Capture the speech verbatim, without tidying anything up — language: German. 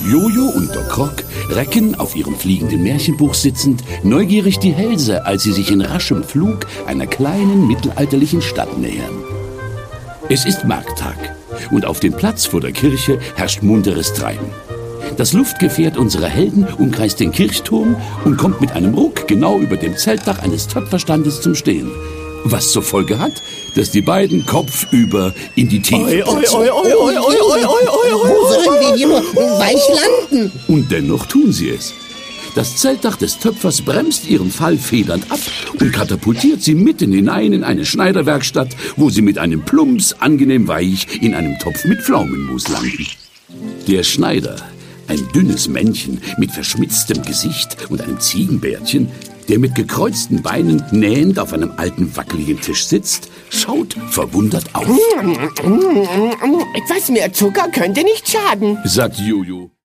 Jojo und Doc Rock recken, auf ihrem fliegenden Märchenbuch sitzend, neugierig die Hälse, als sie sich in raschem Flug einer kleinen mittelalterlichen Stadt nähern. Es ist Markttag und auf dem Platz vor der Kirche herrscht munteres Treiben. Das Luftgefährt unserer Helden umkreist den Kirchturm und kommt mit einem Ruck genau über dem Zeltdach eines Töpferstandes zum Stehen. Was zur Folge hat, dass die beiden kopfüber in die Tiefe Wo sollen wir hier nur weich landen? Und dennoch tun sie es. Das Zeltdach des Töpfers bremst ihren Fall federnd ab und katapultiert sie mitten hinein in eine Schneiderwerkstatt, wo sie mit einem Plumps angenehm weich in einem Topf mit Pflaumenmus landen. Der Schneider, ein dünnes Männchen mit verschmitztem Gesicht und einem Ziegenbärtchen, der mit gekreuzten Beinen nähend auf einem alten, wackeligen Tisch sitzt, schaut verwundert auf. Etwas mehr Zucker könnte nicht schaden, sagt Jojo.